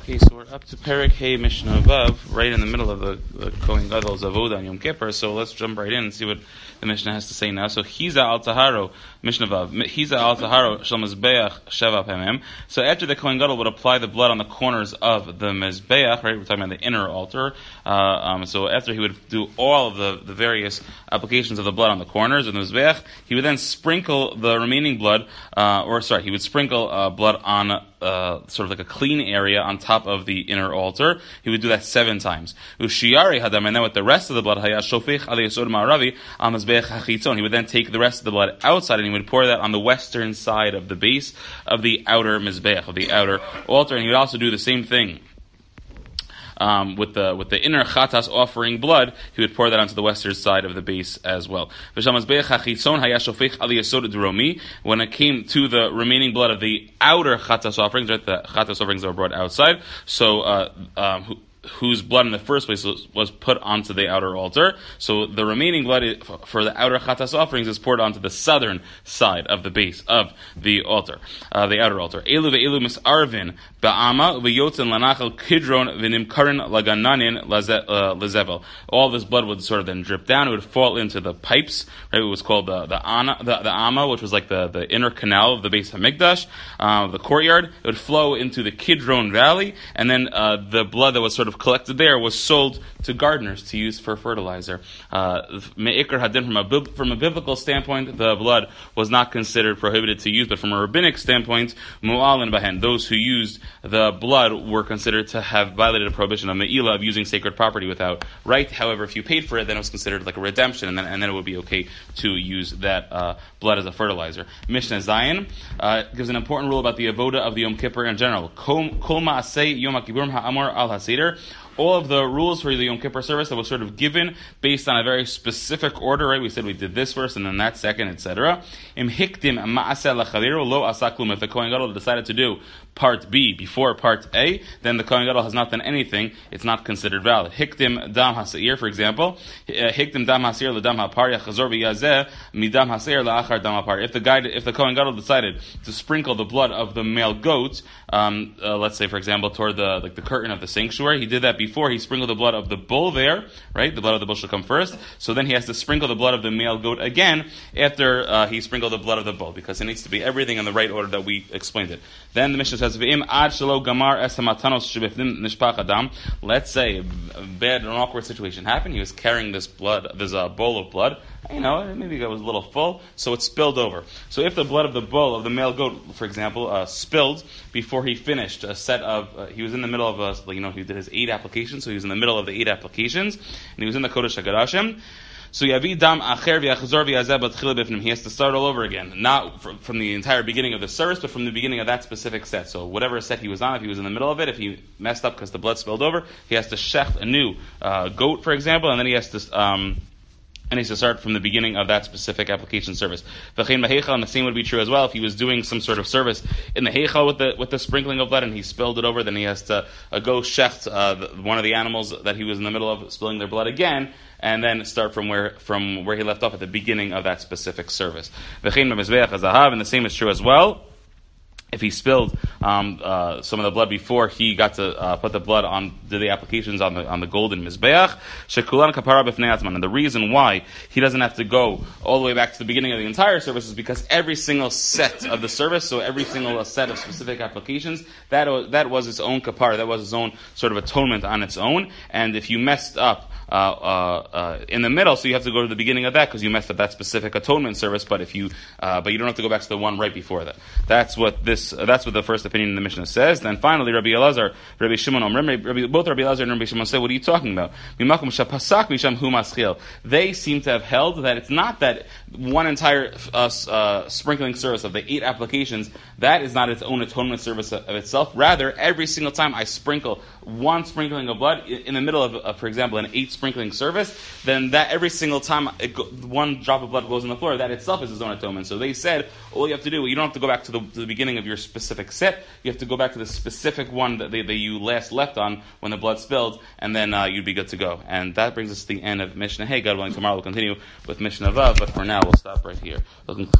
Okay, so we're up to Perek Hey Mishnah Vav, right in the middle of the Kohen Gadol's Avoda on Yom Kippur. So let's jump right in and see what the Mishnah has to say now. So Chiza al Taharo Mishnah Vav, Chiza al Taharo Shel Mizbeach Sheva Pemem. So after the Kohen Gadol would apply the blood on the corners of the Mizbeach, right? We're talking about the inner altar. So after he would do all of the various applications of the blood on the corners of the Mizbeach, he would then sprinkle the remaining blood, he would sprinkle blood on sort of like a clean area on top of the inner altar. He would do that 7 times. Ushiyari hadam, and then with the rest of the blood, he would then take the rest of the blood outside and he would pour that on the western side of the base of the outer mizbeach, of the outer altar, and he would also do the same thing. With the inner chatas offering blood, he would pour that onto the western side of the base as well. When it came to the remaining blood of the outer chatas offerings, right, the chatas offerings that were brought outside, so whose blood in the first place was put onto the outer altar. So the remaining blood for the outer chatas offerings is poured onto the southern side of the base of the altar, the outer altar. Elu ve'elu misarvin ba'ama ve'yotzen lanachal kidron v'nimkarin lagananin lezevel. All this blood would sort of then drip down. It would fall into the pipes. Right? It was called the ama, which was like the inner canal of the base of Mikdash, the courtyard. It would flow into the Kidron Valley, and then the blood that was sort of collected there was sold to gardeners to use for fertilizer. Me'ikr hadin, from a biblical standpoint, the blood was not considered prohibited to use, but from a rabbinic standpoint, mu'alin bahen, those who used the blood were considered to have violated a prohibition of me'ilah, of using sacred property without right. However, if you paid for it, then it was considered like a redemption, and then it would be okay to use that blood as a fertilizer. Mishnah Zayin gives an important rule about the avoda of the Yom Kippur in general. Kol ma'aseh Yom HaKippurim ha'amor al haseder. All of the rules for the Yom Kippur service that was sort of given based on a very specific order, right? We said we did this first and then that second, etc. Im hikdim ma'aseh lachaliru lo asaklum. If the Kohen Gadol decided to do part B before part A, then the Kohen Gadol has not done anything. It's not considered valid. Hikdim dam haseir, for example. Hikdim dam haseir l'dam hapar yachazor v'yazeh midam haseir la'achar dam hapar. If the Kohen Gadol decided to sprinkle the blood of the male goat, let's say, for example, toward the curtain of the sanctuary, he did that before he sprinkled the blood of the bull there, right? The blood of the bull should come first. So then he has to sprinkle the blood of the male goat again after he sprinkled the blood of the bull, because it needs to be everything in the right order that we explained it. Then the Mishnah says, "V'im ad shelo gamar es hamatanos shebifnim nishpach adam." Let's say a bad and awkward situation happened. He was carrying this blood, this bowl of blood. Maybe it was a little full, so it spilled over. So if the blood of the bull, of the male goat, for example, spilled before he finished a set of, he was in the middle of he did his 8 applications, so he was in the middle of the 8 applications, and he was in the Kodesh HaKodashim. So yavi dam acher v'yachzor v'yazeh b'tchila b'fnim. He has to start all over again, not from the entire beginning of the service, but from the beginning of that specific set. So whatever set he was on, if he was in the middle of it, if he messed up because the blood spilled over, he has to shecht a new goat, for example, and then he has to and he has to start from the beginning of that specific application service. V'chein b'heichal, and the same would be true as well. If he was doing some sort of service in the heichal with the sprinkling of blood and he spilled it over, then he has to go shecht one of the animals that he was in the middle of spilling their blood again, and then start from where he left off at the beginning of that specific service. V'chein b'mizbeach hazahav, and the same is true as well. If he spilled some of the blood before he got to put the blood on the applications on the golden mizbeach, shekulan kapara b'fnei atzman. And the reason why he doesn't have to go all the way back to the beginning of the entire service is because every single set of the service, so every single set of specific applications, that was its own kapara, that was its own sort of atonement on its own. And if you messed up in the middle, so you have to go to the beginning of that because you messed up that specific atonement service. But you don't have to go back to the one right before that. That's what the first opinion in the Mishnah says. Then finally, Rabbi Elazar, Rabbi Shimon, both Rabbi Elazar and Rabbi Shimon say, what are you talking about? They seem to have held that it's not that one entire sprinkling service of the 8 applications, that is not its own atonement service of itself. Rather, every single time I sprinkle one sprinkling of blood in the middle of for example, an 8 sprinkling service, then that every single time one drop of blood goes on the floor, that itself is its own atonement. So they said, all you have to do, you don't have to go back to the beginning of your specific set, you have to go back to the specific one that you last left on when the blood spilled, and then you'd be good to go. And that brings us to the end of Mishnah Hey. God willing, tomorrow we'll continue with Mishnah Vav, but for now we'll stop right here.